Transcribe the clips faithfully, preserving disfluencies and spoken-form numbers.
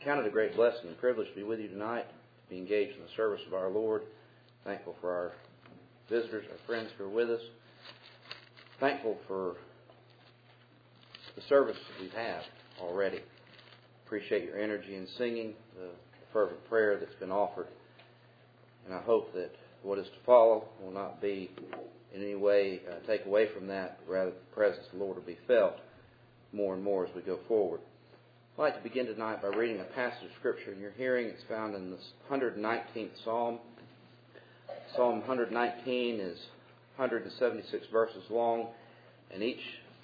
count it a great blessing and privilege to be with you tonight, to be engaged in the service of our Lord. Thankful for our visitors, our friends who are with us. Thankful for the service that we've had already. Appreciate your energy in singing, the fervent prayer that's been offered. And I hope that what is to follow will not be in any way uh, take away from that, but rather the presence of the Lord will be felt more and more as we go forward. I'd like to begin tonight by reading a passage of Scripture in your hearing. It's found in the one hundred nineteenth Psalm. Psalm one hundred nineteen is one hundred seventy-six verses long, and each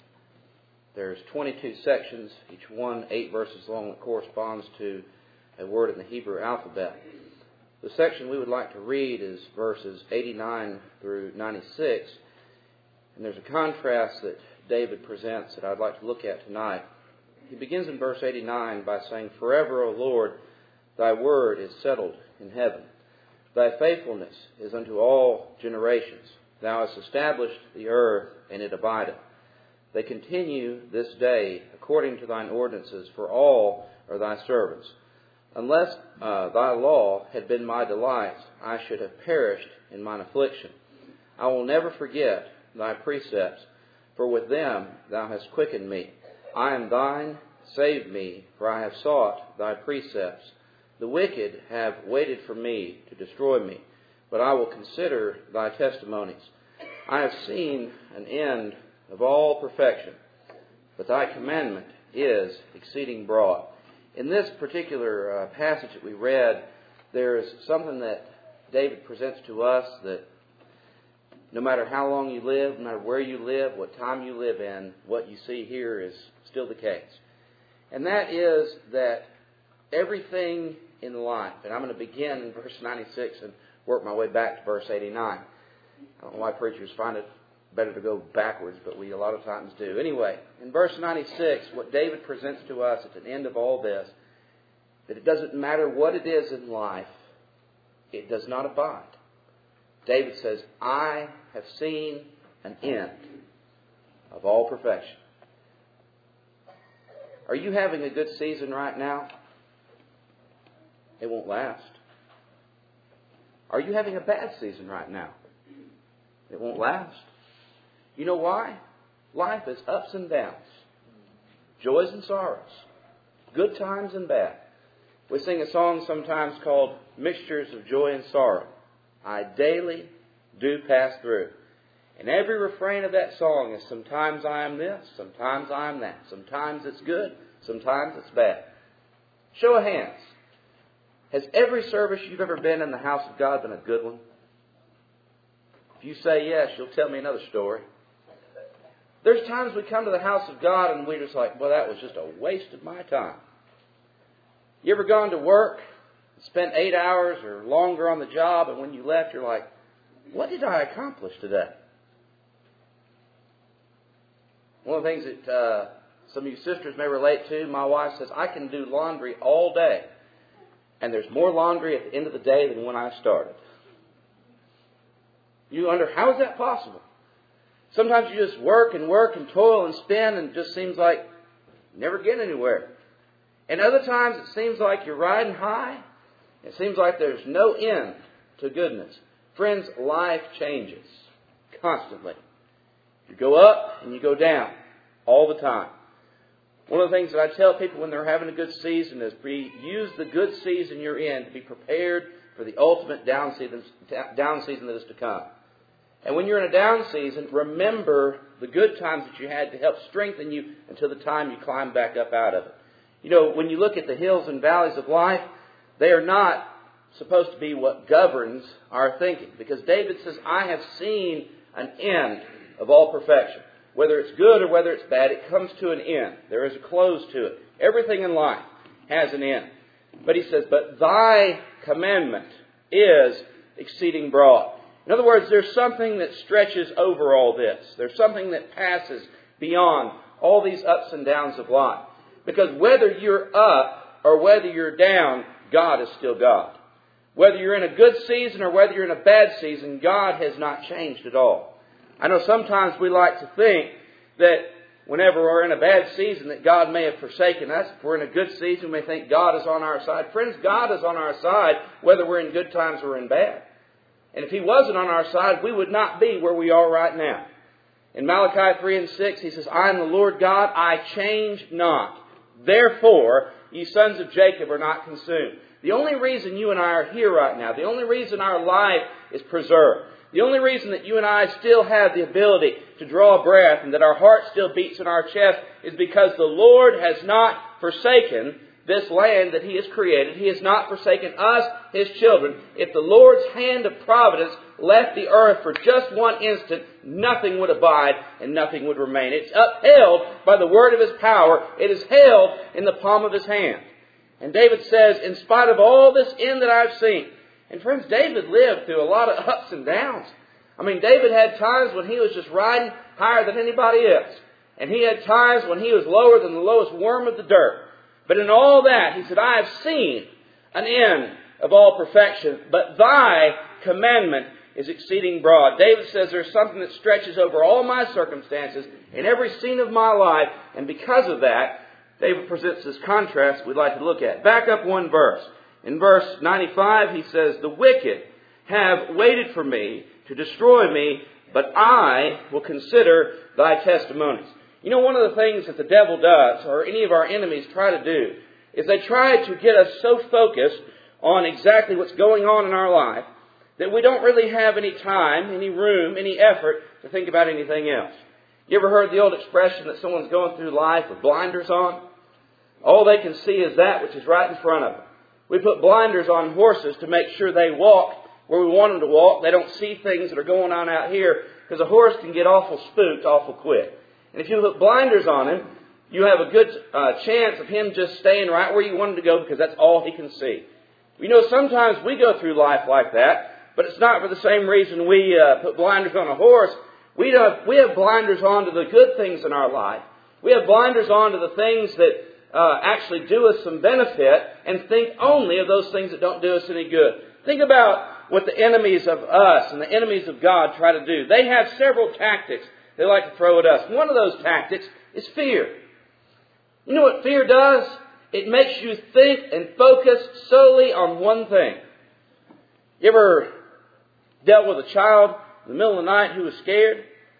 there's twenty-two sections, each one eight verses long, that corresponds to a word in the Hebrew alphabet. The section we would like to read is verses eighty-nine through ninety-six, and there's a contrast that David presents that I'd like to look at tonight. He begins in verse eighty-nine by saying, "Forever, O Lord, thy word is settled in heaven. Thy faithfulness is unto all generations. Thou hast established the earth, and it abideth. They continue this day according to thine ordinances, for all are thy servants. Unless uh, thy law had been my delight, I should have perished in mine affliction. I will never forget thy precepts, for with them thou hast quickened me. I am thine, save me, for I have sought thy precepts. The wicked have waited for me to destroy me, but I will consider thy testimonies. I have seen an end of all perfection, but thy commandment is exceeding broad." In this particular uh, passage that we read, there is something that David presents to us that no matter how long you live, no matter where you live, what time you live in, what you see here is still the case. And that is that everything in life, and I'm going to begin in verse ninety-six and work my way back to verse eighty-nine. I don't know why preachers find it better to go backwards, but we a lot of times do. Anyway, in verse ninety-six, what David presents to us at the end of all this, that it doesn't matter what it is in life, it does not abide. David says, "I have seen an end of all perfection." Are you having a good season right now? It won't last. Are you having a bad season right now? It won't last. You know why? Life is ups and downs, joys and sorrows, good times and bad. We sing a song sometimes called "Mixtures of Joy and Sorrow. I daily do pass through." And every refrain of that song is sometimes I am this, sometimes I am that. Sometimes it's good, sometimes it's bad. Show of hands. Has every service you've ever been in the house of God been a good one? If you say yes, you'll tell me another story. There's times we come to the house of God and we're just like, well, that was just a waste of my time. You ever gone to work, spent eight hours or longer on the job, and when you left, you're like, what did I accomplish today? One of the things that uh, some of you sisters may relate to, my wife says, I can do laundry all day, and there's more laundry at the end of the day than when I started. You wonder, how is that possible? Sometimes you just work and work and toil and spin, and it just seems like you never get anywhere. And other times it seems like you're riding high. It seems like there's no end to goodness. Friends, life changes constantly. You go up and you go down all the time. One of the things that I tell people when they're having a good season is be, use the good season you're in to be prepared for the ultimate down season, down season that is to come. And when you're in a down season, remember the good times that you had to help strengthen you until the time you climb back up out of it. You know, when you look at the hills and valleys of life, they are not supposed to be what governs our thinking. Because David says, I have seen an end of all perfection. Whether it's good or whether it's bad, it comes to an end. There is a close to it. Everything in life has an end. But he says, but thy commandment is exceeding broad. In other words, there's something that stretches over all this. There's something that passes beyond all these ups and downs of life. Because whether you're up or whether you're down, God is still God. Whether you're in a good season or whether you're in a bad season, God has not changed at all. I know sometimes we like to think that whenever we're in a bad season that God may have forsaken us. If we're in a good season, we may think God is on our side. Friends, God is on our side whether we're in good times or in bad. And if He wasn't on our side, we would not be where we are right now. In Malachi three and six, He says, I am the Lord God, I change not. Therefore, ye sons of Jacob are not consumed. The only reason you and I are here right now, the only reason our life is preserved, the only reason that you and I still have the ability to draw a breath and that our heart still beats in our chest is because the Lord has not forsaken this land that He has created. He has not forsaken us, His children. If the Lord's hand of providence left the earth for just one instant, nothing would abide and nothing would remain. It's upheld by the word of His power. It is held in the palm of His hand. And David says, in spite of all this end that I've seen. And friends, David lived through a lot of ups and downs. I mean, David had times when he was just riding higher than anybody else. And he had times when he was lower than the lowest worm of the dirt. But in all that, he said, I have seen an end of all perfection, but thy commandment is exceeding broad. David says there's something that stretches over all my circumstances in every scene of my life. And because of that, David presents this contrast we'd like to look at. Back up one verse. In verse ninety-five, he says, the wicked have waited for me to destroy me, but I will consider thy testimonies. You know, one of the things that the devil does, or any of our enemies try to do, is they try to get us so focused on exactly what's going on in our life that we don't really have any time, any room, any effort to think about anything else. You ever heard the old expression that someone's going through life with blinders on? All they can see is that which is right in front of them. We put blinders on horses to make sure they walk where we want them to walk. They don't see things that are going on out here because a horse can get awful spooked awful quick. And if you put blinders on him, you have a good uh, chance of him just staying right where you want him to go because that's all he can see. You know, sometimes we go through life like that, but it's not for the same reason we uh, put blinders on a horse. We, don't, we have blinders on to the good things in our life. We have blinders on to the things that uh, actually do us some benefit and think only of those things that don't do us any good. Think about what the enemies of us and the enemies of God try to do. They have several tactics they like to throw at us. One of those tactics is fear. You know what fear does? It makes you think and focus solely on one thing. You ever dealt with a child in the middle of the night who was scared?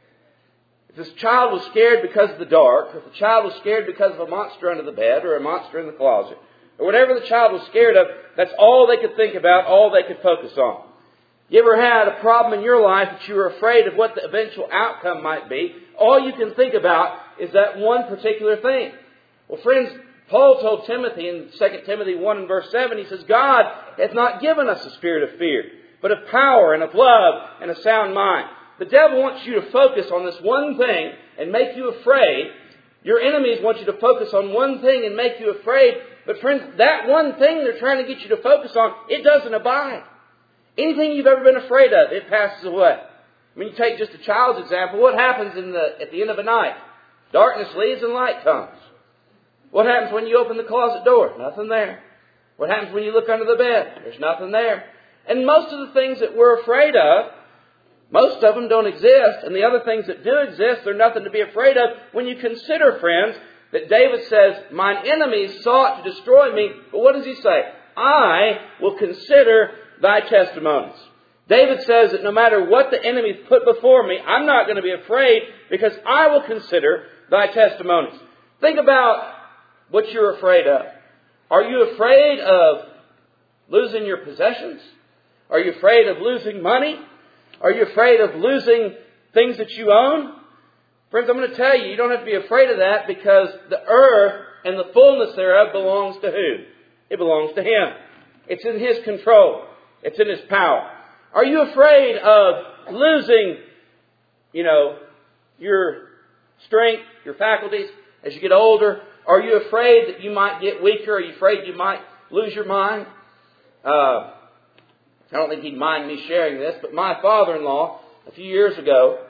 If this child was scared because of the dark, or if the child was scared because of a monster under the bed or a monster in the closet, or whatever the child was scared of, that's all they could think about, all they could focus on. You ever had a problem in your life that you were afraid of what the eventual outcome might be? All you can think about is that one particular thing. Well, friends, Paul told Timothy in Second Timothy one and verse seven, he says, God hath not given us a spirit of fear, but of power and of love and a sound mind. The devil wants you to focus on this one thing and make you afraid. Your enemies want you to focus on one thing and make you afraid. But friends, that one thing they're trying to get you to focus on, it doesn't abide. Anything you've ever been afraid of, it passes away. I mean, you take just a child's example. What happens in the, at the end of a night? Darkness leaves and light comes. What happens when you open the closet door? Nothing there. What happens when you look under the bed? There's nothing there. And most of the things that we're afraid of, most of them don't exist. And the other things that do exist, they're nothing to be afraid of. When you consider, friends, that David says, mine enemies sought to destroy me. But what does he say? I will consider thy testimonies. David says that no matter what the enemies put before me, I'm not going to be afraid because I will consider thy testimonies. Think about what you're afraid of. Are you afraid of losing your possessions? Are you afraid of losing money? Are you afraid of losing things that you own? Friends, I'm going to tell you, you don't have to be afraid of that because the earth and the fullness thereof belongs to who? It belongs to Him. It's in His control. It's in His power. Are you afraid of losing, you know, your strength, your faculties as you get older? Are you afraid that you might get weaker? Are you afraid you might lose your mind? Uh, I don't think he'd mind me sharing this, but my father-in-law, a few years ago,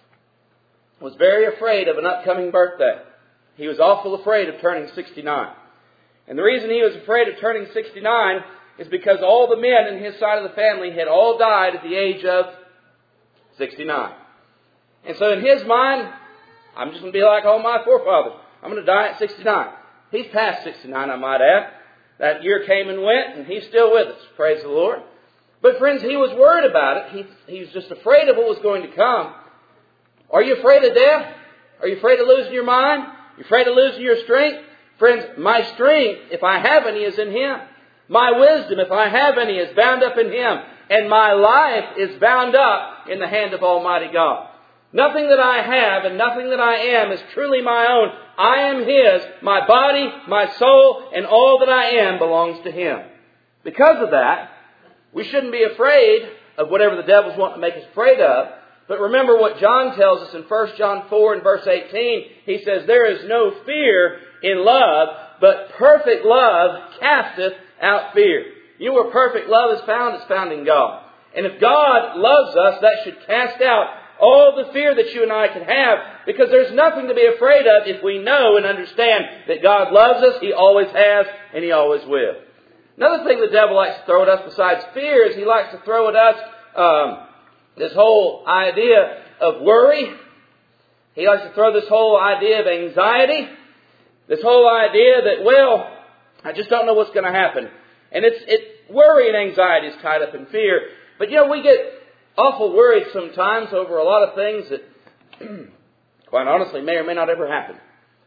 was very afraid of an upcoming birthday. He was awful afraid of turning sixty-nine. And the reason he was afraid of turning sixty-nine is because all the men in his side of the family had all died at the age of sixty-nine. And so in his mind, I'm just going to be like all my forefathers. I'm going to die at sixty-nine. He's past sixty-nine, I might add. That year came and went, and he's still with us. Praise the Lord. But friends, he was worried about it. He, he was just afraid of what was going to come. Are you afraid of death? Are you afraid of losing your mind? Are you afraid of losing your strength? Friends, my strength, if I have any, is in Him. My wisdom, if I have any, is bound up in Him. And my life is bound up in the hand of Almighty God. Nothing that I have and nothing that I am is truly my own. I am His. My body, my soul, and all that I am belongs to Him. Because of that, we shouldn't be afraid of whatever the devil's wanting to make us afraid of. But remember what John tells us in First John four and verse eighteen. He says, there is no fear in love, but perfect love casteth out fear. You know where perfect love is found? It's found in God. And if God loves us, that should cast out all the fear that you and I can have, because there's nothing to be afraid of if we know and understand that God loves us. He always has, and He always will. Another thing the devil likes to throw at us besides fear is he likes to throw at us um, this whole idea of worry. He likes to throw this whole idea of anxiety. This whole idea that, well, I just don't know what's going to happen. And it's it worry and anxiety is tied up in fear. But, you know, we get awful worried sometimes over a lot of things that, quite honestly, may or may not ever happen.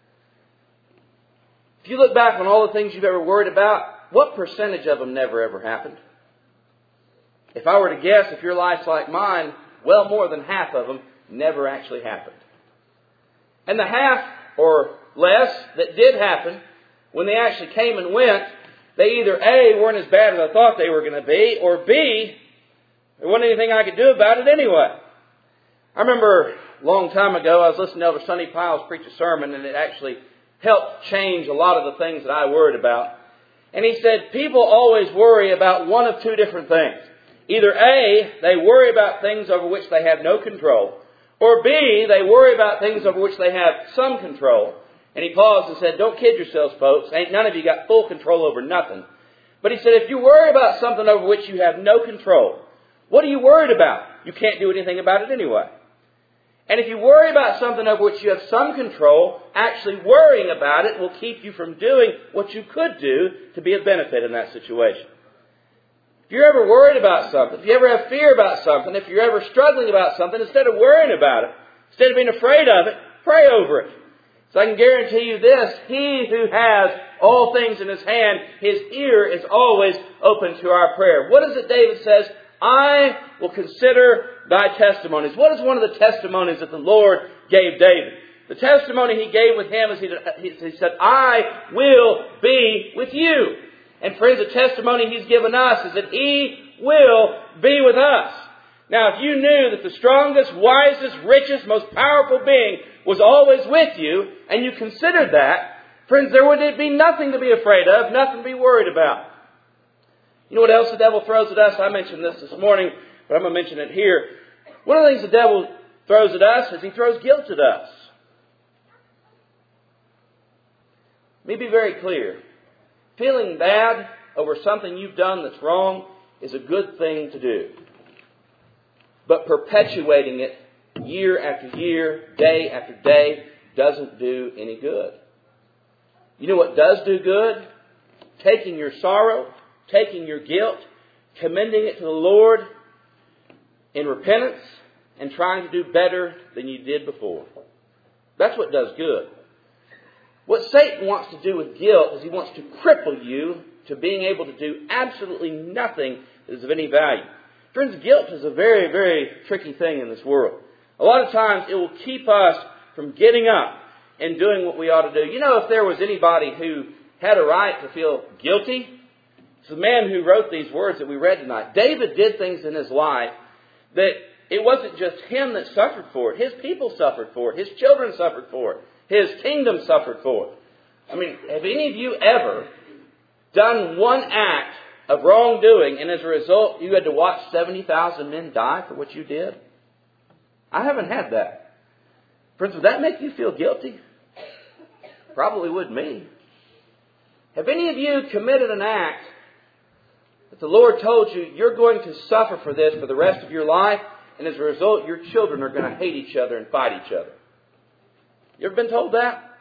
If you look back on all the things you've ever worried about, what percentage of them never ever happened? If I were to guess, if your life's like mine, well more than half of them never actually happened. And the half or less that did happen, when they actually came and went, they either A, weren't as bad as I thought they were going to be, or B, there wasn't anything I could do about it anyway. I remember a long time ago, I was listening to Elder Sonny Piles preach a sermon, and it actually helped change a lot of the things that I worried about. And he said, people always worry about one of two different things. Either A, they worry about things over which they have no control, or B, they worry about things over which they have some control. And he paused and said, don't kid yourselves, folks. Ain't none of you got full control over nothing. But he said, if you worry about something over which you have no control, what are you worried about? You can't do anything about it anyway. And if you worry about something over which you have some control, actually worrying about it will keep you from doing what you could do to be of benefit in that situation. If you're ever worried about something, if you ever have fear about something, if you're ever struggling about something, instead of worrying about it, instead of being afraid of it, pray over it. So I can guarantee you this, he who has all things in his hand, his ear is always open to our prayer. What is it David says? I will consider thy testimonies. What is one of the testimonies that the Lord gave David? The testimony he gave with him is he, he said, I will be with you. And friends, the testimony he's given us is that he will be with us. Now, if you knew that the strongest, wisest, richest, most powerful being was always with you, and you considered that, friends, there would be nothing to be afraid of, nothing to be worried about. You know what else the devil throws at us? I mentioned this this morning, but I'm going to mention it here. One of the things the devil throws at us is he throws guilt at us. Let me be very clear. Feeling bad over something you've done that's wrong is a good thing to do. But perpetuating it year after year, day after day, doesn't do any good. You know what does do good? Taking your sorrow, taking your guilt, commending it to the Lord in repentance, and trying to do better than you did before. That's what does good. What Satan wants to do with guilt is he wants to cripple you to being able to do absolutely nothing that is of any value. Friends, guilt is a very, very tricky thing in this world. A lot of times it will keep us from getting up and doing what we ought to do. You know, if there was anybody who had a right to feel guilty, it's the man who wrote these words that we read tonight. David did things in his life that it wasn't just him that suffered for it. His people suffered for it. His children suffered for it. His kingdom suffered for it. I mean, have any of you ever done one act of wrongdoing and as a result you had to watch seventy thousand men die for what you did? I haven't had that. Friends, would that make you feel guilty? Probably would me. Have any of you committed an act that the Lord told you you're going to suffer for this for the rest of your life, and as a result your children are going to hate each other and fight each other? You ever been told that?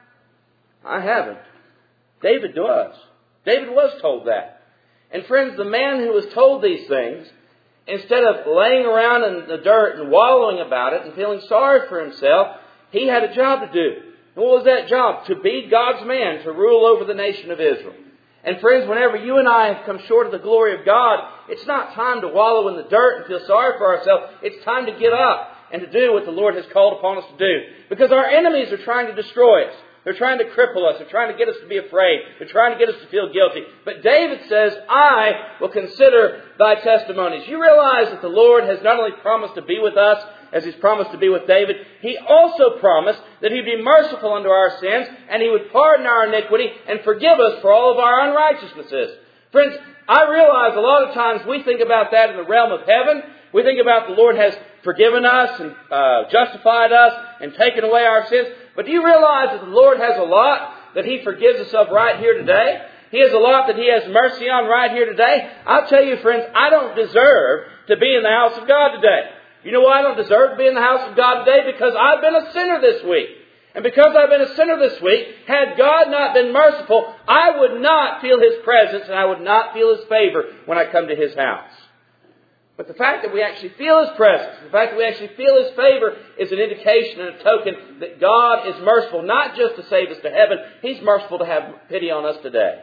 I haven't. David was. David was told that. And friends, the man who was told these things, instead of laying around in the dirt and wallowing about it and feeling sorry for himself, he had a job to do. And what was that job? To be God's man, to rule over the nation of Israel. And friends, whenever you and I have come short of the glory of God, it's not time to wallow in the dirt and feel sorry for ourselves. It's time to get up and to do what the Lord has called upon us to do. Because our enemies are trying to destroy us. They're trying to cripple us. They're trying to get us to be afraid. They're trying to get us to feel guilty. But David says, I will consider thy testimonies. You realize that the Lord has not only promised to be with us as He's promised to be with David, He also promised that He'd be merciful unto our sins and He would pardon our iniquity and forgive us for all of our unrighteousnesses. Friends, I realize a lot of times we think about that in the realm of heaven. We think about the Lord has forgiven us and uh, justified us and taken away our sins. But do you realize that the Lord has a lot that He forgives us of right here today? He has a lot that He has mercy on right here today. I'll tell you, friends, I don't deserve to be in the house of God today. You know why I don't deserve to be in the house of God today? Because I've been a sinner this week. And because I've been a sinner this week, had God not been merciful, I would not feel His presence and I would not feel His favor when I come to His house. But the fact that we actually feel His presence, the fact that we actually feel His favor is an indication and a token that God is merciful, not just to save us to heaven, He's merciful to have pity on us today.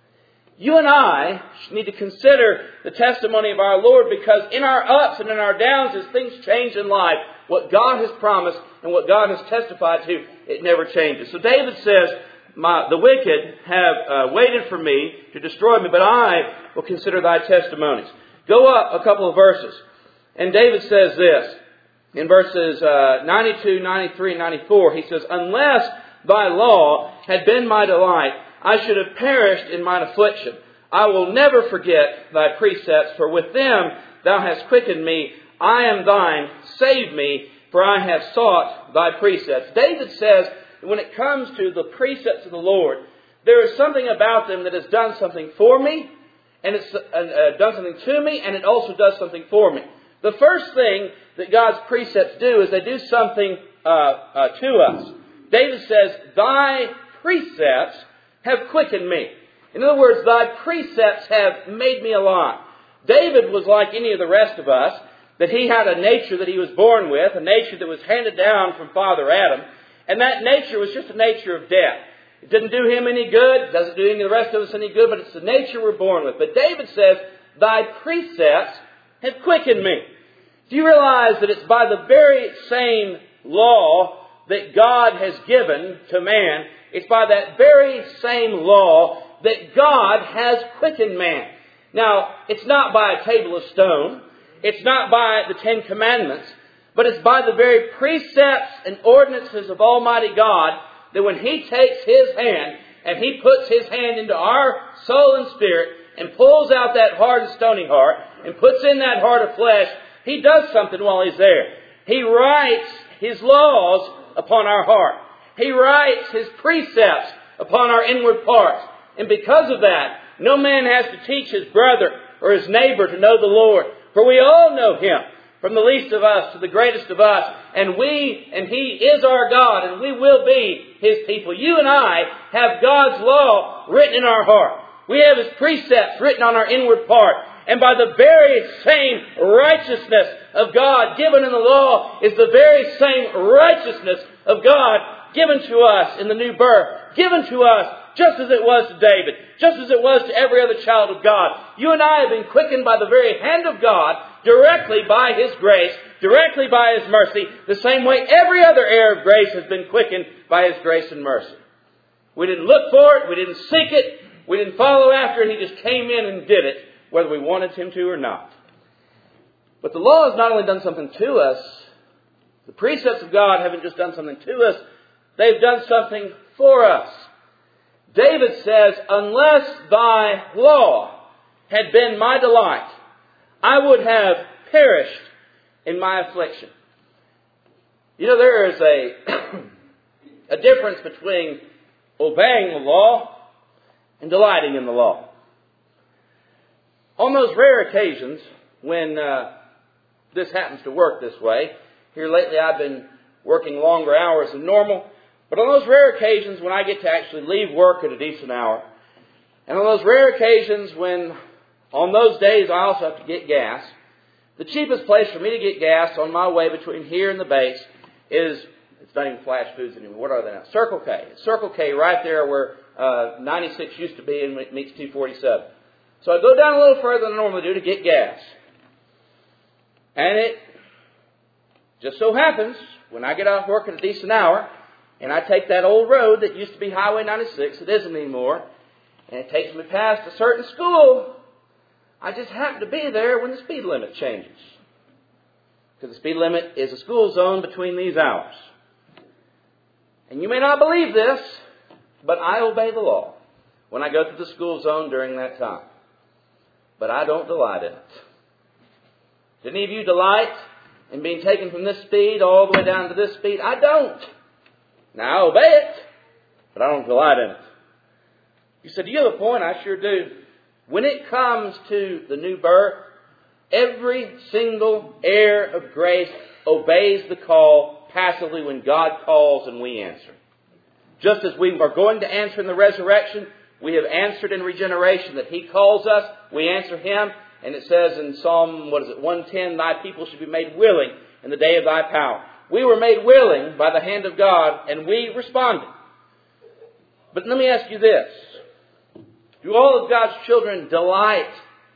You and I need to consider the testimony of our Lord, because in our ups and in our downs, as things change in life, what God has promised and what God has testified to, it never changes. So David says, My, the wicked have uh, waited for me to destroy me, but I will consider thy testimonies. Go up a couple of verses. And David says this, in verses uh, ninety-two, ninety-three, and ninety-four, he says, Unless thy law had been my delight, I should have perished in mine affliction. I will never forget thy precepts, for with them thou hast quickened me. I am thine, save me, for I have sought thy precepts. David says, when it comes to the precepts of the Lord, there is something about them that has done something for me, and it's uh, uh, done something to me, and it also does something for me. The first thing that God's precepts do is they do something uh, uh, to us. David says, Thy precepts have quickened me. In other words, Thy precepts have made me alive. David was like any of the rest of us, that he had a nature that he was born with, a nature that was handed down from Father Adam, and that nature was just a nature of death. It didn't do him any good. It doesn't do any of the rest of us any good, but it's the nature we're born with. But David says, Thy precepts have quickened me. Do you realize that it's by the very same law that God has given to man, it's by that very same law that God has quickened man. Now, it's not by a table of stone. It's not by the Ten Commandments. But it's by the very precepts and ordinances of Almighty God that when He takes His hand and He puts His hand into our soul and spirit and pulls out that hard and stony heart and puts in that heart of flesh, He does something while He's there. He writes His laws upon our heart. He writes His precepts upon our inward parts. And because of that, no man has to teach his brother or his neighbor to know the Lord. For we all know Him, from the least of us to the greatest of us. And we, and He is our God, and we will be His people. You and I have God's law written in our heart. We have His precepts written on our inward part. And by the very same righteousness of God given in the law is the very same righteousness of God given to us in the new birth. Given to us just as it was to David. Just as it was to every other child of God. You and I have been quickened by the very hand of God, directly by His grace, directly by His mercy, the same way every other heir of grace has been quickened by His grace and mercy. We didn't look for it, we didn't seek it, we didn't follow after it, He just came in and did it, whether we wanted Him to or not. But the law has not only done something to us, the precepts of God haven't just done something to us, they've done something for us. David says, Unless thy law had been my delight, I would have perished in my affliction. You know, there is a, a difference between obeying the law and delighting in the law. On those rare occasions when uh, this happens to work this way, here lately I've been working longer hours than normal, But on those rare occasions when I get to actually leave work at a decent hour, and on those rare occasions when, on those days, I also have to get gas, the cheapest place for me to get gas on my way between here and the base is, it's not even Flash Foods anymore. What are they now? Circle K. It's Circle K right there where uh, ninety-six used to be and it meets two forty-seven. So I go down a little further than I normally do to get gas. And it just so happens, when I get off work at a decent hour, and I take that old road that used to be Highway ninety-six, it isn't anymore, and it takes me past a certain school, I just happen to be there when the speed limit changes. Because the speed limit is a school zone between these hours. And you may not believe this, but I obey the law when I go through the school zone during that time. But I don't delight in it. Do any of you delight in being taken from this speed all the way down to this speed? I don't. Now I obey it, but I don't delight in it. You said, do you have a point? I sure do. When it comes to the new birth, every single heir of grace obeys the call passively when God calls and we answer. Just as we are going to answer in the resurrection, we have answered in regeneration that He calls us, we answer Him, and it says in Psalm, what is it, one ten, Thy people should be made willing in the day of Thy power. We were made willing by the hand of God, and we responded. But let me ask you this. Do all of God's children delight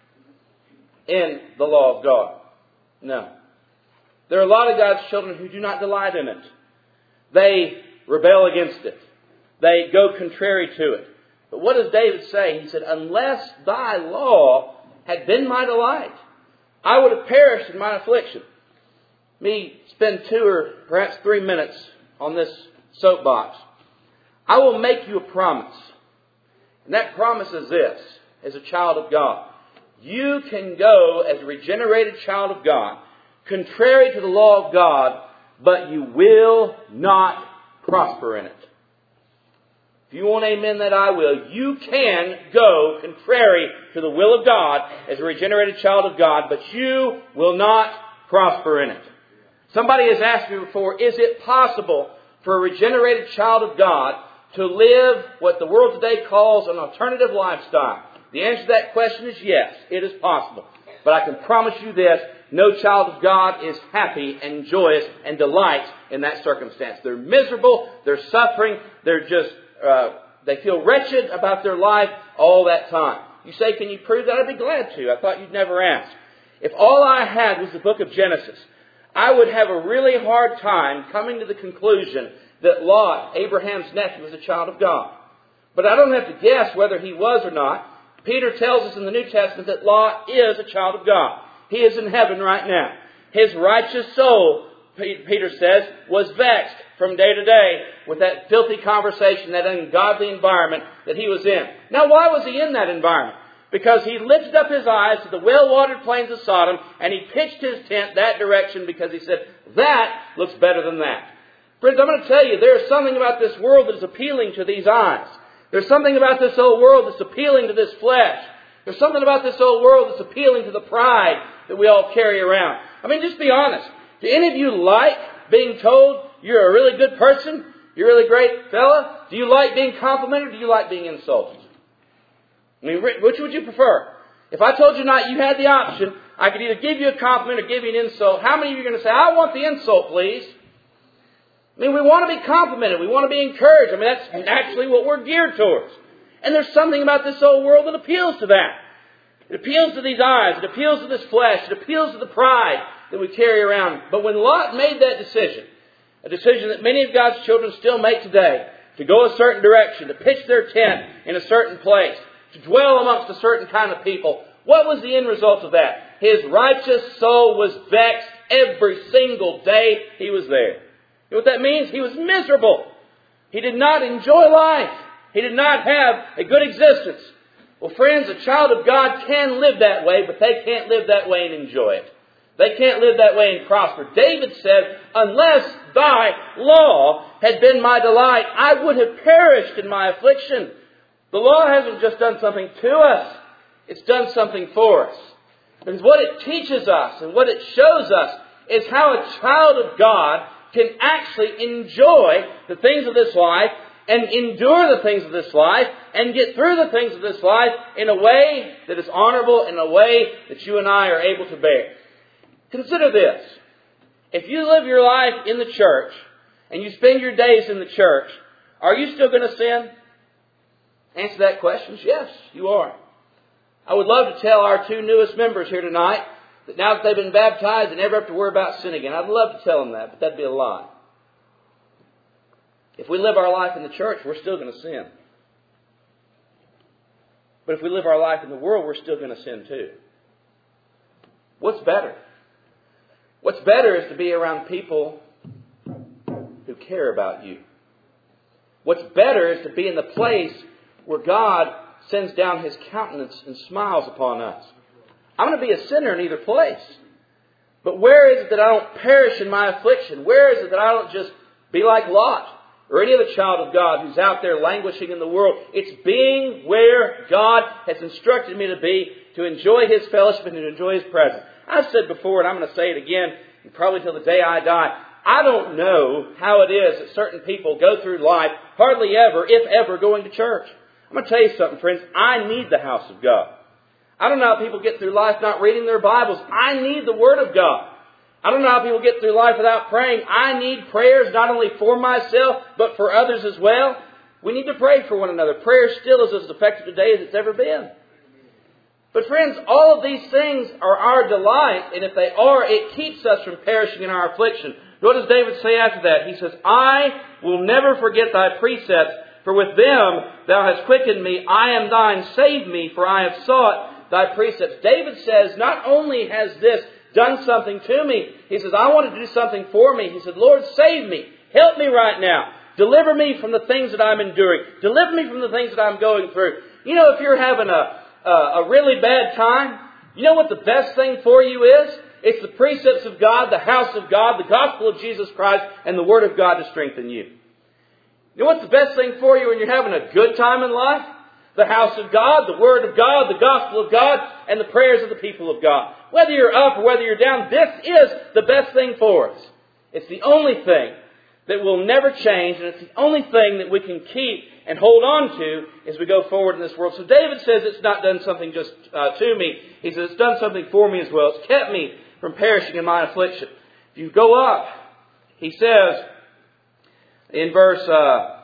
in the law of God? No. There are a lot of God's children who do not delight in it. They rebel against it. They go contrary to it. But what does David say? He said, unless Thy law had been my delight, I would have perished in my affliction. Me spend two or perhaps three minutes on this soapbox. I will make you a promise. And that promise is this, as a child of God. You can go as a regenerated child of God, contrary to the law of God, but you will not prosper in it. If you want amen that I will, you can go contrary to the will of God as a regenerated child of God, but you will not prosper in it. Somebody has asked me before, is it possible for a regenerated child of God to live what the world today calls an alternative lifestyle? The answer to that question is yes, it is possible. But I can promise you this, no child of God is happy and joyous and delights in that circumstance. They're miserable, they're suffering, they're just, uh, they feel wretched about their life all that time. You say, can you prove that? I'd be glad to. I thought you'd never ask. If all I had was the book of Genesis, I would have a really hard time coming to the conclusion that Lot, Abraham's nephew, was a child of God. But I don't have to guess whether he was or not. Peter tells us in the New Testament that Lot is a child of God. He is in heaven right now. His righteous soul, Peter says, was vexed from day to day with that filthy conversation, that ungodly environment that he was in. Now, why was he in that environment? Because he lifted up his eyes to the well-watered plains of Sodom and he pitched his tent that direction because he said, that looks better than that. Friends, I'm going to tell you, there's something about this world that is appealing to these eyes. There's something about this old world that's appealing to this flesh. There's something about this old world that's appealing to the pride that we all carry around. I mean, just be honest. Do any of you like being told you're a really good person? You're a really great fella? Do you like being complimented or do you like being insulted? I mean, which would you prefer? If I told you not, you had the option. I could either give you a compliment or give you an insult. How many of you are going to say, I want the insult, please? I mean, we want to be complimented. We want to be encouraged. I mean, that's actually what we're geared towards. And there's something about this old world that appeals to that. It appeals to these eyes. It appeals to this flesh. It appeals to the pride that we carry around. But when Lot made that decision, a decision that many of God's children still make today, to go a certain direction, to pitch their tent in a certain place, to dwell amongst a certain kind of people, what was the end result of that? His righteous soul was vexed every single day he was there. You know what that means? He was miserable. He did not enjoy life. He did not have a good existence. Well, friends, a child of God can live that way, but they can't live that way and enjoy it. They can't live that way and prosper. David said, unless thy law had been my delight, I would have perished in my affliction. The law hasn't just done something to us. It's done something for us. Because what it teaches us and what it shows us is how a child of God can actually enjoy the things of this life and endure the things of this life and get through the things of this life in a way that is honorable, in a way that you and I are able to bear. Consider this. If you live your life in the church and you spend your days in the church, are you still going to sin? Answer that question. Yes, you are. I would love to tell our two newest members here tonight that now that they've been baptized, they never have to worry about sin again. I'd love to tell them that, but that'd be a lie. If we live our life in the church, we're still going to sin. But if we live our life in the world, we're still going to sin too. What's better? What's better is to be around people who care about you. What's better is to be in the place where God sends down His countenance and smiles upon us. I'm going to be a sinner in either place. But where is it that I don't perish in my affliction? Where is it that I don't just be like Lot or any other child of God who's out there languishing in the world? It's being where God has instructed me to be, to enjoy His fellowship and to enjoy His presence. I've said before, and I'm going to say it again, and probably till the day I die, I don't know how it is that certain people go through life hardly ever, if ever, going to church. I'm going to tell you something, friends. I need the house of God. I don't know how people get through life not reading their Bibles. I need the Word of God. I don't know how people get through life without praying. I need prayers not only for myself, but for others as well. We need to pray for one another. Prayer still is as effective today as it's ever been. But friends, all of these things are our delight, and if they are, it keeps us from perishing in our affliction. What does David say after that? He says, I will never forget Thy precepts, for with them Thou hast quickened me. I am Thine, save me, for I have sought Thy precepts. David says, not only has this done something to me, he says, I want to do something for me. He said, Lord, save me. Help me right now. Deliver me from the things that I'm enduring. Deliver me from the things that I'm going through. You know, if you're having a Uh, a really bad time, you know what the best thing for you is? It's the precepts of God, the house of God, the gospel of Jesus Christ, and the Word of God to strengthen you. You know what's the best thing for you when you're having a good time in life? The house of God, the Word of God, the gospel of God, and the prayers of the people of God. Whether you're up or whether you're down, this is the best thing for us. It's the only thing that will never change, and it's the only thing that we can keep and hold on to as we go forward in this world. So David says it's not done something just uh, to me. He says it's done something for me as well. It's kept me from perishing in my affliction. If you go up, he says in verse uh,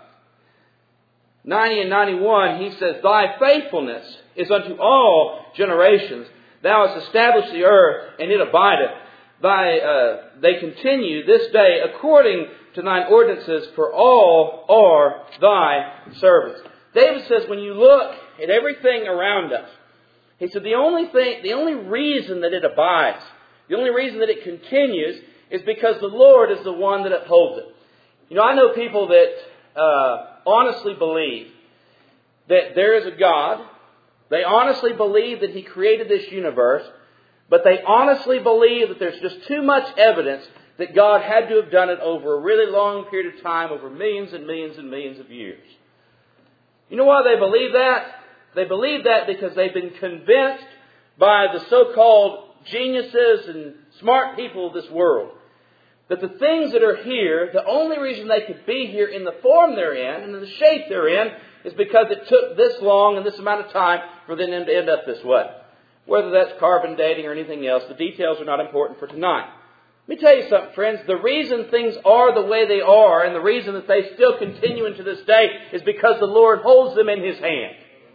ninety and ninety-one, he says, Thy faithfulness is unto all generations. Thou hast established the earth, and it abideth. Thy, uh, they continue this day according to Thine ordinances, for all are Thy servants. David says, when you look at everything around us, he said the only thing, the only reason that it abides, the only reason that it continues, is because the Lord is the one that upholds it. You know, I know people that uh, honestly believe that there is a God. They honestly believe that He created this universe, but they honestly believe that there's just too much evidence that God had to have done it over a really long period of time, over millions and millions and millions of years. You know why they believe that? They believe that because they've been convinced by the so-called geniuses and smart people of this world that the things that are here, the only reason they could be here in the form they're in and in the shape they're in is because it took this long and this amount of time for them to end up this way. Whether that's carbon dating or anything else, the details are not important for tonight. Let me tell you something, friends. The reason things are the way they are and the reason that they still continue into this day is because the Lord holds them in His hand.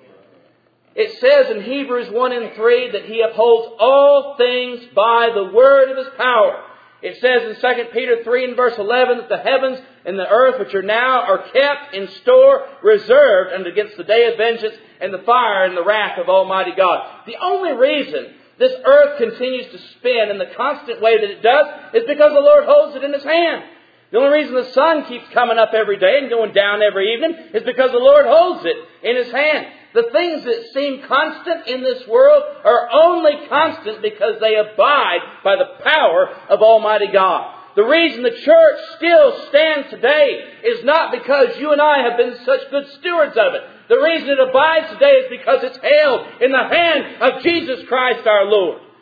It says in Hebrews one and three that He upholds all things by the word of His power. It says in Second Peter three and verse eleven that the heavens and the earth which are now are kept in store, reserved unto against the day of vengeance and the fire and the wrath of Almighty God. The only reason this earth continues to spin in the constant way that it does is because the Lord holds it in His hand. The only reason the sun keeps coming up every day and going down every evening is because the Lord holds it in His hand. The things that seem constant in this world are only constant because they abide by the power of Almighty God. The reason the church still stands today is not because you and I have been such good stewards of it. The reason it abides today is because it's held in the hand of Jesus Christ our Lord.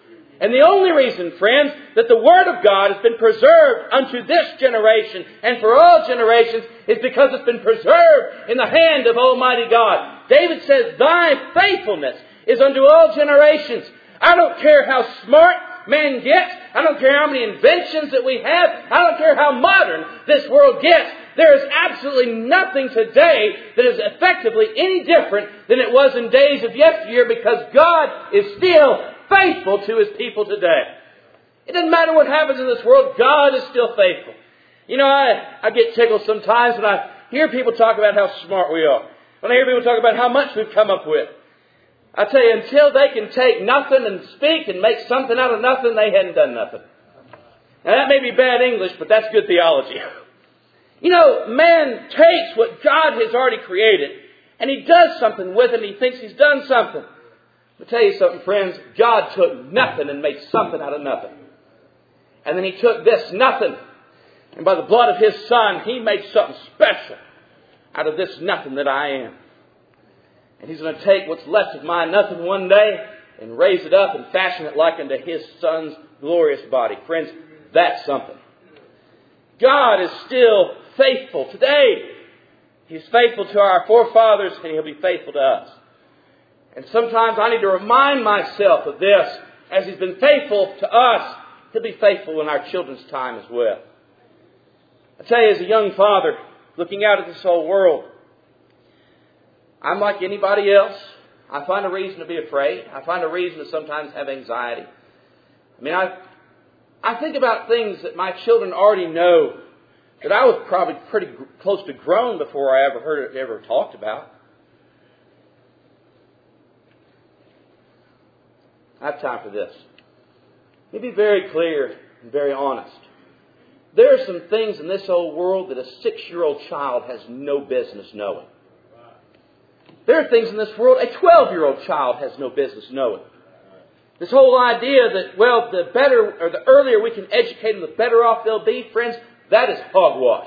And the only reason, friends, that the Word of God has been preserved unto this generation and for all generations is because it's been preserved in the hand of Almighty God. David says, Thy faithfulness is unto all generations. I don't care how smart man gets. I don't care how many inventions that we have. I don't care how modern this world gets. There is absolutely nothing today that is effectively any different than it was in days of yesteryear, because God is still faithful to His people today. It doesn't matter what happens in this world, God is still faithful. You know, I, I get tickled sometimes when I hear people talk about how smart we are. When I hear people talk about how much we've come up with. I tell you, until they can take nothing and speak and make something out of nothing, they hadn't done nothing. Now that may be bad English, but that's good theology. You know, man takes what God has already created and he does something with it and he thinks he's done something. I'll tell you something, friends. God took nothing and made something out of nothing. And then He took this nothing, and by the blood of His Son, He made something special out of this nothing that I am. And He's going to take what's left of my nothing one day and raise it up and fashion it like unto His Son's glorious body. Friends, that's something. God is still faithful today. He's faithful to our forefathers, and He'll be faithful to us. And sometimes I need to remind myself of this. As He's been faithful to us, He'll be faithful in our children's time as well. I tell you, as a young father, looking out at this whole world, I'm like anybody else. I find a reason to be afraid. I find a reason to sometimes have anxiety. I mean, I I think about things that my children already know that I was probably pretty close to grown before I ever heard it ever talked about. I have time for this. Let me be very clear and very honest. There are some things in this old world that a six-year-old child has no business knowing. There are things in this world a twelve-year-old child has no business knowing. This whole idea that, well, the better or the earlier we can educate them, the better off they'll be, friends, that is hogwash.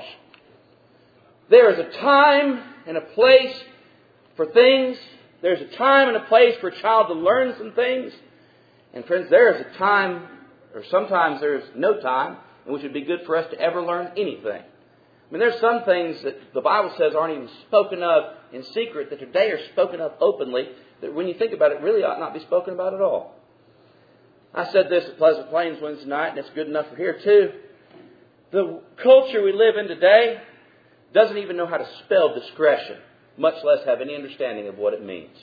There is a time and a place for things. There's a time and a place for a child to learn some things. And friends, there is a time, or sometimes there is no time, in which it would be good for us to ever learn anything. I mean, there's some things that the Bible says aren't even spoken of in secret, that today are spoken of openly, that when you think about it, really ought not be spoken about at all. I said this at Pleasant Plains Wednesday night, and it's good enough for here too. The culture we live in today doesn't even know how to spell discretion, much less have any understanding of what it means.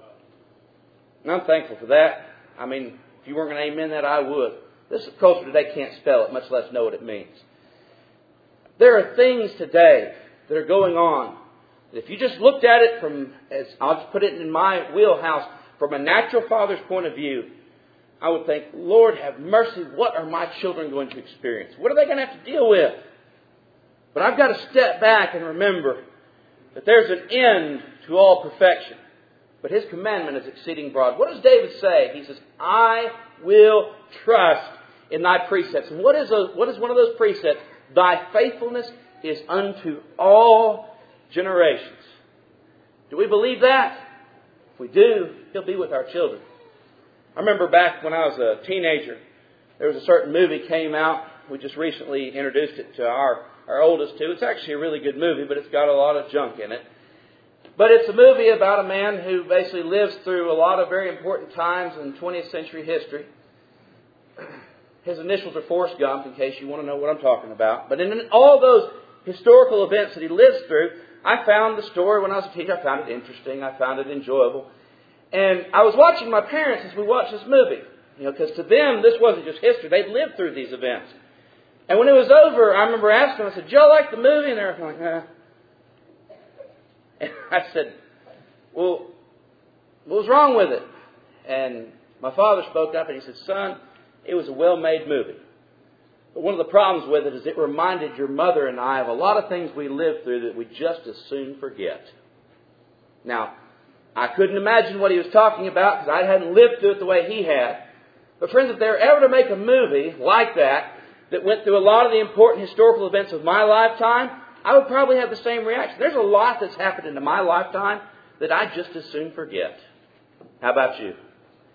And I'm thankful for that. I mean, if you weren't going to amen that, I would. This culture today can't spell it, much less know what it means. There are things today that are going on that if you just looked at it from, as I'll just put it in my wheelhouse, from a natural father's point of view, I would think, Lord, have mercy, what are my children going to experience? What are they going to have to deal with? But I've got to step back and remember that there's an end to all perfection. But His commandment is exceeding broad. What does David say? He says, I will trust in Thy precepts. And what is, a, what is one of those precepts? Thy faithfulness is unto all generations. Do we believe that? If we do, He'll be with our children. I remember back when I was a teenager, there was a certain movie came out. We just recently introduced it to our, our oldest too. It's actually a really good movie, but it's got a lot of junk in it. But it's a movie about a man who basically lives through a lot of very important times in twentieth century history. His initials are Forrest Gump, in case you want to know what I'm talking about. But in all those historical events that he lives through, I found the story when I was a teacher. I found it interesting. I found it enjoyable. And I was watching my parents as we watched this movie. You know, because to them, this wasn't just history. They'd lived through these events. And when it was over, I remember asking them, I said, "Did y'all like the movie?" And they were like, "Eh." And I said, "Well, what was wrong with it?" And my father spoke up and he said, "Son, it was a well-made movie. But one of the problems with it is it reminded your mother and I of a lot of things we lived through that we just as soon forget." Now, I couldn't imagine what he was talking about because I hadn't lived through it the way he had. But friends, if they were ever to make a movie like that, that went through a lot of the important historical events of my lifetime, I would probably have the same reaction. There's a lot that's happened in my lifetime that I just as soon forget. How about you?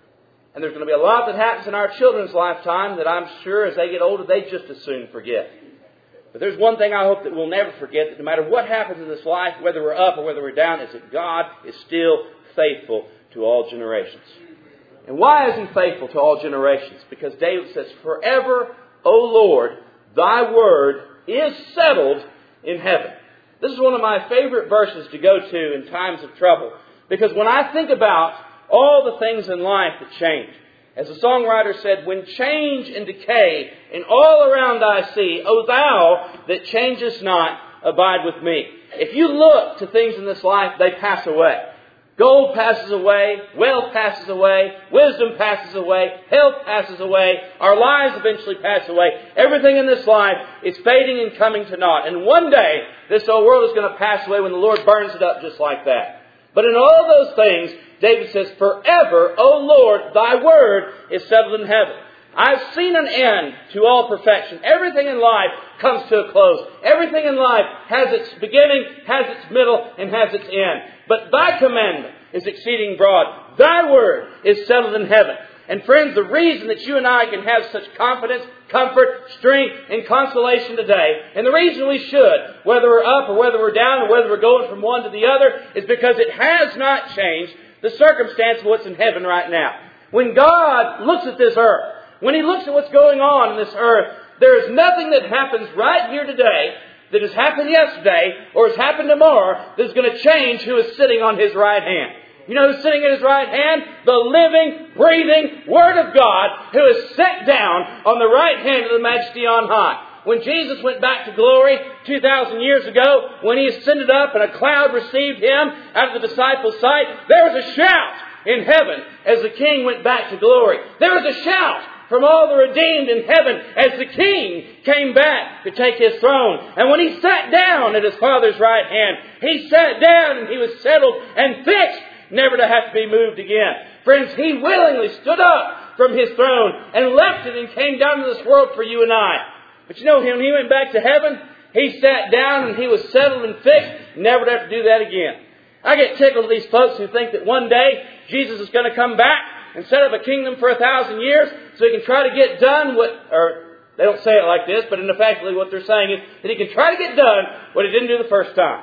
And there's going to be a lot that happens in our children's lifetime that I'm sure as they get older, they just as soon forget. But there's one thing I hope that we'll never forget, that no matter what happens in this life, whether we're up or whether we're down, is that God is still faithful to all generations. And why is He faithful to all generations? Because David says, forever, O Lord, Thy word is settled in heaven. This is one of my favorite verses to go to in times of trouble. Because when I think about all the things in life that change, as the songwriter said, when change and decay in all around I see, O Thou that changest not, abide with me. If you look to things in this life, they pass away. Gold passes away, wealth passes away, wisdom passes away, health passes away, our lives eventually pass away. Everything in this life is fading and coming to naught. And one day, this old world is going to pass away when the Lord burns it up just like that. But in all those things, David says, forever, O Lord, Thy word is settled in heaven. I've seen an end to all perfection. Everything in life comes to a close. Everything in life has its beginning, has its middle, and has its end. But Thy commandment is exceeding broad. Thy word is settled in heaven. And friends, the reason that you and I can have such confidence, comfort, strength, and consolation today, and the reason we should, whether we're up or whether we're down or whether we're going from one to the other, is because it has not changed the circumstance of what's in heaven right now. When God looks at this earth, when He looks at what's going on in this earth, there is nothing that happens right here today that has happened yesterday or has happened tomorrow that's going to change who is sitting on His right hand. You know who's sitting at His right hand? The living, breathing Word of God, who is set down on the right hand of the Majesty on high. When Jesus went back to glory two thousand years ago, when He ascended up and a cloud received Him out of the disciples' sight, there was a shout in heaven as the King went back to glory. There was a shout from all the redeemed in heaven as the King came back to take His throne. And when He sat down at His Father's right hand, He sat down and He was settled and fixed, never to have to be moved again. Friends, He willingly stood up from His throne and left it and came down to this world for you and I. But you know, when He went back to heaven, He sat down and He was settled and fixed, never to have to do that again. I get tickled at these folks who think that one day Jesus is going to come back and set up a kingdom for a thousand years so He can try to get done what, or they don't say it like this, but in effect what they're saying is that He can try to get done what He didn't do the first time.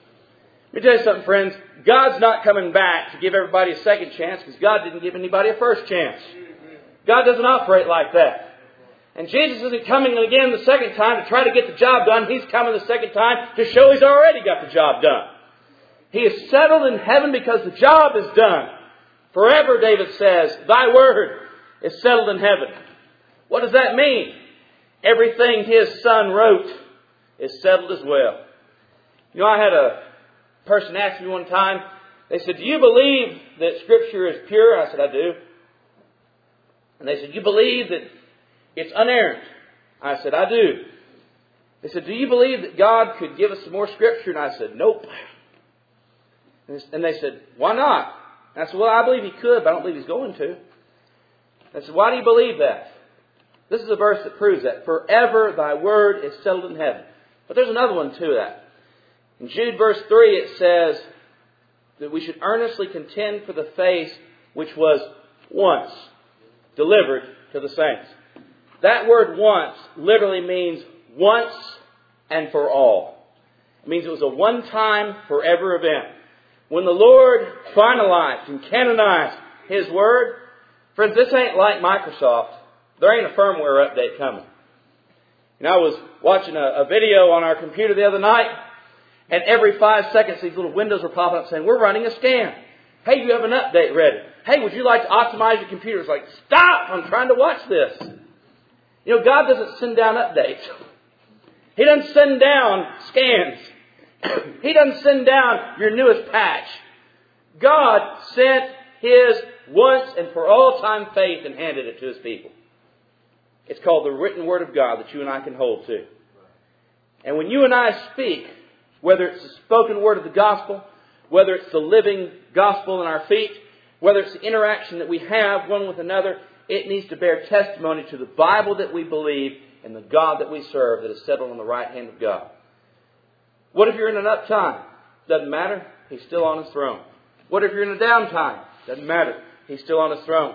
Let me tell you something, friends. God's not coming back to give everybody a second chance because God didn't give anybody a first chance. God doesn't operate like that. And Jesus isn't coming again the second time to try to get the job done. He's coming the second time to show He's already got the job done. He is settled in heaven because the job is done. Forever, David says, Thy word is settled in heaven. What does that mean? Everything His Son wrote is settled as well. You know, I had a person ask me one time, they said, do you believe that Scripture is pure? I said, I do. And they said, you believe that it's unerrant? I said, I do. They said, do you believe that God could give us some more Scripture? And I said, nope. And they said, why not? And I said, well, I believe He could, but I don't believe He's going to. I said, why do you believe that? This is a verse that proves that. Forever Thy word is settled in heaven. But there's another one to that. In Jude verse three it says that we should earnestly contend for the faith which was once delivered to the saints. That word once literally means once and for all. It means it was a one-time, forever event. When the Lord finalized and canonized His Word, friends, this ain't like Microsoft. There ain't a firmware update coming. And I was watching a, a video on our computer the other night, and every five seconds these little windows were popping up saying, we're running a scan. Hey, you have an update ready. Hey, would you like to optimize your computer? It's like, stop! I'm trying to watch this. You know, God doesn't send down updates. He doesn't send down scans. He doesn't send down your newest patch. God sent His once and for all time faith and handed it to His people. It's called the written Word of God that you and I can hold to. And when you and I speak, whether it's the spoken word of the gospel, whether it's the living gospel in our feet, whether it's the interaction that we have one with another, it needs to bear testimony to the Bible that we believe and the God that we serve that is settled on the right hand of God. What if you're in an up time? Doesn't matter. He's still on His throne. What if you're in a down time? Doesn't matter. He's still on His throne.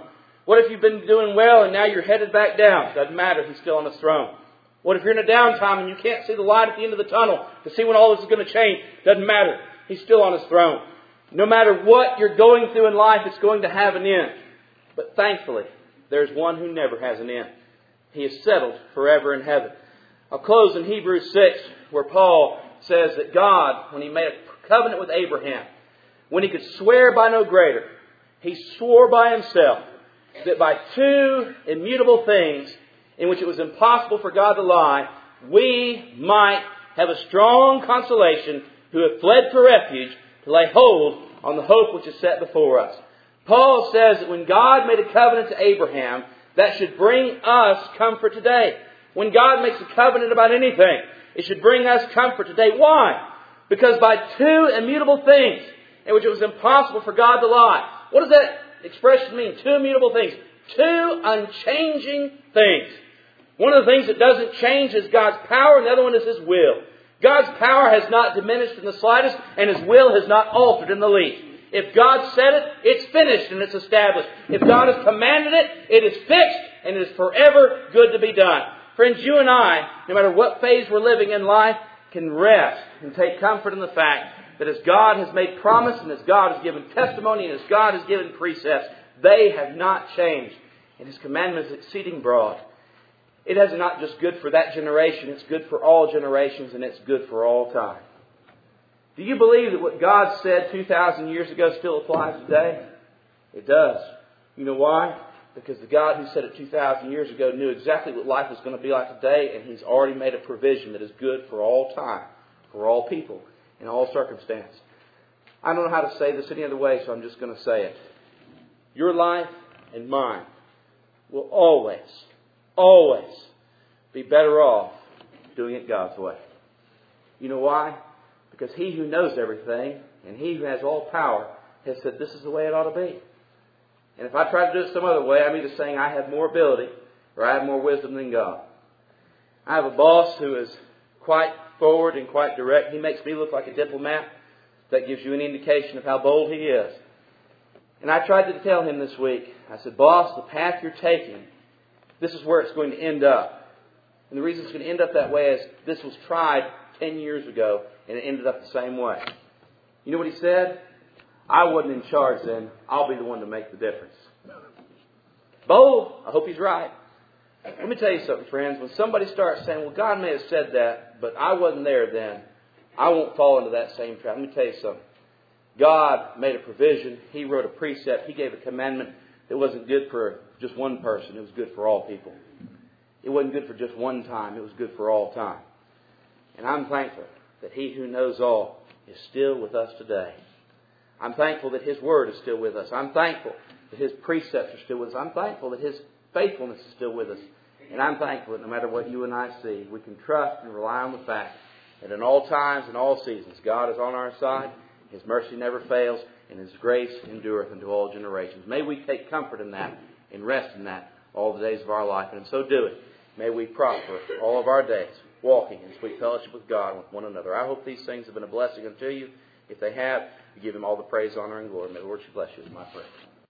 What if you've been doing well and now you're headed back down? Doesn't matter. He's still on His throne. What if you're in a downtime and you can't see the light at the end of the tunnel to see when all this is going to change? Doesn't matter. He's still on His throne. No matter what you're going through in life, it's going to have an end. But thankfully, there's one who never has an end. He is settled forever in heaven. I'll close in Hebrews six, where Paul says that God, when He made a covenant with Abraham, when He could swear by no greater, He swore by Himself that by two immutable things in which it was impossible for God to lie, we might have a strong consolation who have fled for refuge to lay hold on the hope which is set before us. Paul says that when God made a covenant to Abraham, that should bring us comfort today. When God makes a covenant about anything, it should bring us comfort today. Why? Because by two immutable things in which it was impossible for God to lie. What does that expression mean? Two immutable things. Two unchanging things. One of the things that doesn't change is God's power, and the other one is His will. God's power has not diminished in the slightest, and His will has not altered in the least. If God said it, it's finished and it's established. If God has commanded it, it is fixed and it is forever good to be done. Friends, you and I, no matter what phase we're living in life, can rest and take comfort in the fact that as God has made promise and as God has given testimony and as God has given precepts, they have not changed. And His commandment is exceeding broad. It is not just good for that generation, it's good for all generations and it's good for all time. Do you believe that what God said two thousand years ago still applies today? It does. You know why? Because the God who said it two thousand years ago knew exactly what life was going to be like today, and He's already made a provision that is good for all time, for all people, in all circumstances. I don't know how to say this any other way, so I'm just going to say it. Your life and mine will always, always be better off doing it God's way. You know why? Because He who knows everything and He who has all power has said this is the way it ought to be. And if I try to do it some other way, I'm either saying I have more ability or I have more wisdom than God. I have a boss who is quite forward and quite direct. He makes me look like a diplomat. That gives you an indication of how bold he is. And I tried to tell him this week, I said, boss, the path you're taking, this is where it's going to end up. And the reason it's going to end up that way is this was tried ten years ago and it ended up the same way. You know what he said? I wasn't in charge then. I'll be the one to make the difference. Bold. I hope he's right. Let me tell you something, friends. When somebody starts saying, well, God may have said that, but I wasn't there then, I won't fall into that same trap. Let me tell you something. God made a provision. He wrote a precept. He gave a commandment that wasn't good for just one person. It was good for all people. It wasn't good for just one time. It was good for all time. And I'm thankful that He who knows all is still with us today. I'm thankful that His Word is still with us. I'm thankful that His precepts are still with us. I'm thankful that His faithfulness is still with us. And I'm thankful that no matter what you and I see, we can trust and rely on the fact that in all times and all seasons, God is on our side. His mercy never fails, and His grace endureth unto all generations. May we take comfort in that and rest in that all the days of our life. And in so doing, may we prosper all of our days, walking in sweet fellowship with God and with one another. I hope these things have been a blessing unto you. If they have, we give Him all the praise, honor, and glory. May the Lord bless you is my prayer.